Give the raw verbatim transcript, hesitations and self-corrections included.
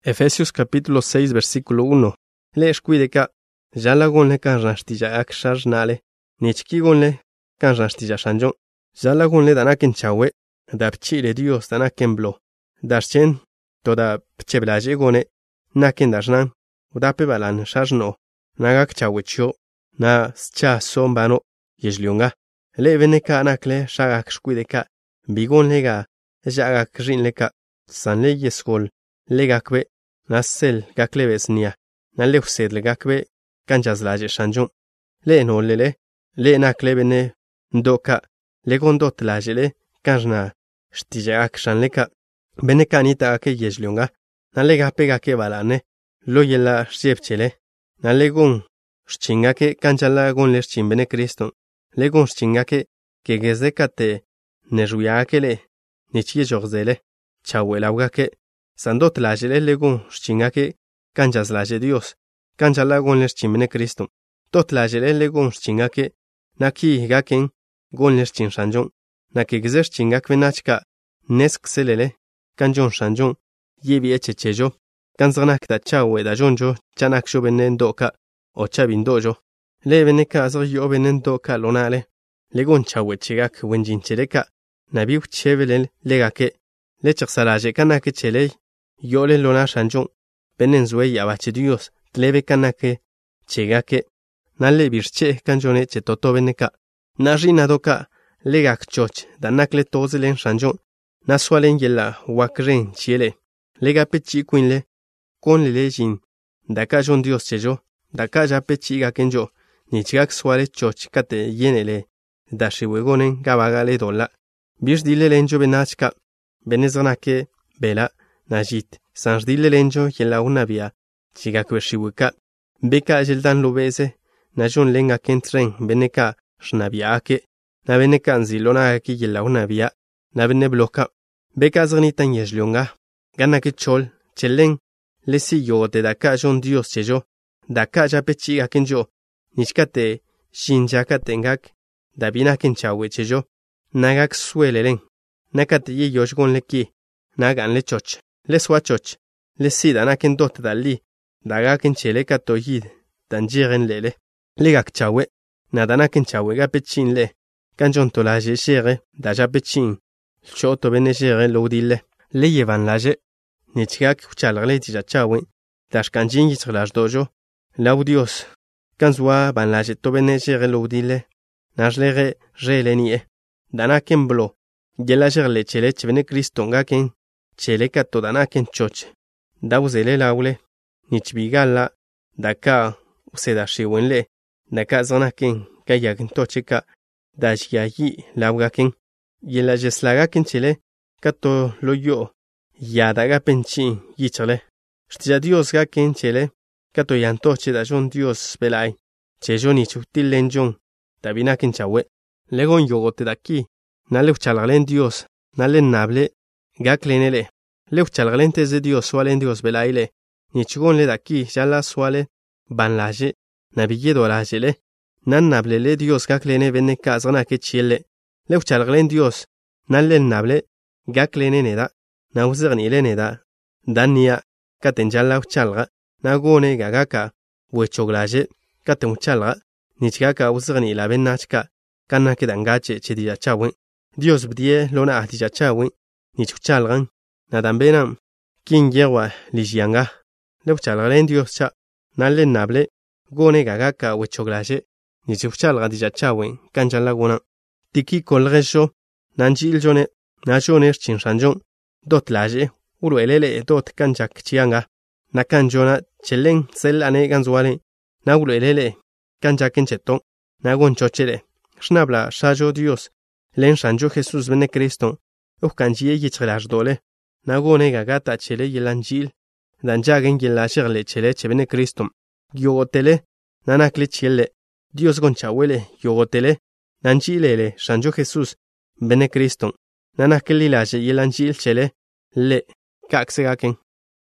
Efesios capítulo seis versículo uno. Le shkuideka jala gonle kan rashtija ak sharnale. Nichki gonle kan rashtija shanjon. Jala gonle danaken chawe. Da pchile Dios danaken blo. Darchen toda pcheblaje gone. Naken dajnan. Udape balan sharno. Nagak chawe chio. Na scha sombano. Yejlionga. Le veneka anakle shagak shkuideka. Bigon lega. Jagak rinleka. Sanle yeskol. Legakwe. Nasel gaklebes nia. Na leusedle gakwe. Kanjazlaje shanjon. Le no lele. Le naklebene. Ndoka. Le gondot lajele. Kanjna. Shtijak shanleka. Benekanita ake yejlionga. Na lega pega ke balane. Lo yela shepchele. Na legon. Shchingake kanjala gon lerchimbene Kriston. Legon shchingake. Que gezekate. Nejuyakele. Nichie jorzele. Chawelawgake. Sandot lajele legon shchingake. Kanjas laje Dios. Kanjala gon lerchimbene Kriston. Tot lajele legon shchingake. Naki gaken. Gon lerchin shanjon. Naki gzer shchingakve nachka. Nesk selele. Kanjon shanjon. Yebi eche chejo. Kanzgnak da chawe da jonjo. Chanak shobenen doka. O chabin dojo. Le veneka azr yobenen doka lonale. Legon chawe chigak wenjin cheleka. Nabiu chevelen legake. Lechak salaje kanake chelei. Yole lona shanjon. Benen zwe yabache Dios. Tlebe kanake. Chegake. Nale birche kanjone che toto veneka. Najina doka. Legak choch. Danakle tozelen shanjon. Naswalen yela wakren chiele. Lega pechi quinle. Con lejin. Daka jon Dios chejo. Daka ja pechi gakenjo. Nichigak swale choch kate yenele. Dashi wegonen gabagale dola. Bish dile lenjo benachka. Benezanake. Bela. Najit. Sanj dile lenjo yela unavia. Chigak veshiwika. Beka jeldan lobeze. Najon lenga kentren beneka. Shnabiake. Na beneka nzilona aki yela unavia. Na bene bloka. Beka zrnitan yejlionga. Ganake chol. Chelen. Lesi yo de daka jon Dios chejo. Daka ja pechi gakenjo. Nichkate. Shinjaka tengak. Dabina kenchawe chejo. Nagak suelelen. Nakate ye yoshgon leki. Nagan le choch. Le swa choch. Le sida naken dot dali. Daga kenchele katoyid. Danjiren lele. Legak chawe. Nadana kenchawe ga pechin le. Kanjon tolaje shere. Daja pechin. Choto bene shere lodile. Le yevan laje. Nichkak kuchalgle tija chawe. Dash kanjin yitrlaj dojo. Laudios. Kanzwa ban laje to bene shere lodile. Najlere jelenie. Danaken blo. Yela jerle chele chvene Kristongaken. Chele kato danaken choche. Dauzele laule. Nichbigala. Daka useda shiwenle. Daka zanaken. Kayaken tocheka. Dashyayi laugaken. Yela jeslagaken chele. Kato loyo. Yadaga penchi yichale. Shtija Dios gaken chele. Kato yantoche da jon Dios belai. Chejo ni chutil lenjon. Tabina kenchawe. Legon yogote daki. Nale uchalgalen Dios. Nale nable. Gaklenele. Le uchalgalen teze Dios sualen Dios belaile. Nichigon le daki. Jala suale. Banlaje. Nabille dolajele. Nan nable le Dios gaklene venne kazana ke chiele. Le uchalgalen Dios. Nale nable. Gaklene neda. Na uzernile neda. Dania. Katenjala uchalga. Nagone gagaka. Wechoglaje. Katen uchalga. Nichgaka uzerni la benachka. Kana ke dangache chedija chawen. Dios bdie lona ahtija chawen. Nichuchalgan. Nadambenam. Kin yewa lijianga. Leuchalgalen Dios cha. Nale nable. Gone gagaka wechoglaje. Nichuchalga dija chawen. Kanjan lagona. Tiki kolresho. Nanji iljone. Najoner chinshanjon. Dot laje. Uruelele dot kanjak chianga. Nakanjona chelen sel ane ganzuale. Naguruelele. Kanjaken cheton. Nagon chochele. Shnabla shajo Dios. Len shanjo Jesús bene Kriston. Ukanjie yichelash dole. Nagone gagata chele yelanjil. Danjagen yelashirle chele chebene Kriston. Yogotele. Nanakle chele. Dios gonchawele. Yogotele. Nanjilele shanjo Jesús bene Kriston. Nanakle laje yelanjil chele. Le. Kaksegaken.